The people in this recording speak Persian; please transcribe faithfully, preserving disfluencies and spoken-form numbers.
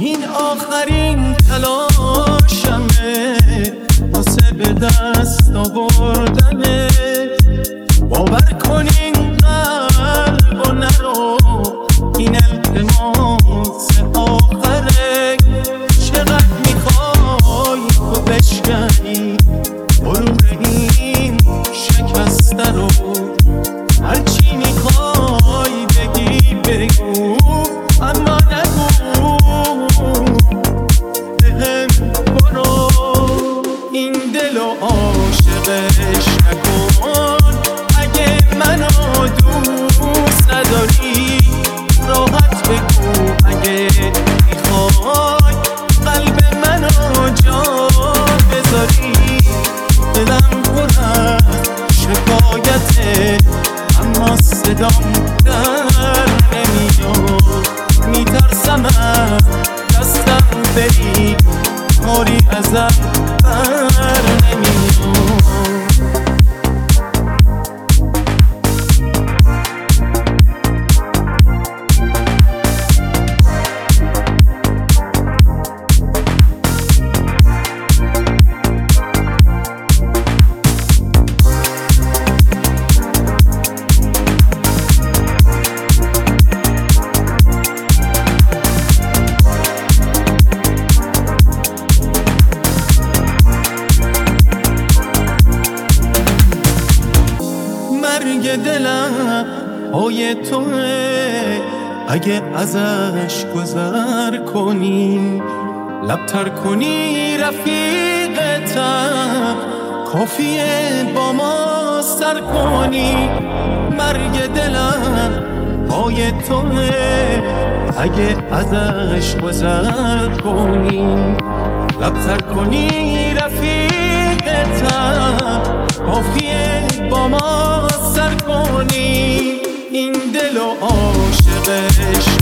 این آخرین تلاشمه واسه به دست آوردنه. باور کنین قلب و نرو این التماس آخره. چقدر میخوای تو بشکنی غرور این شکسته رو، هرچی میخوای بگی بگو اما نگو بهم برو. این دل و عاشقش نکن، اگه منو دوست نداری راحت بگو. اگه میخوای قلب منو جا بذاری، دلم پر از شکایته اما صدام در نمیاد. میترسم از دستم بری کاری ازم بر نمیاد. مرگ دلم پای توه، اگه ازش گذر کنی لبتر کنی رفیقتم، کافیه با ما سر کنی. مرگ دلم پای توه، اگه ازش گذر کنی لبتر کنی رفیقتم، کافیه با ما سر کنی. این دل و عاشقش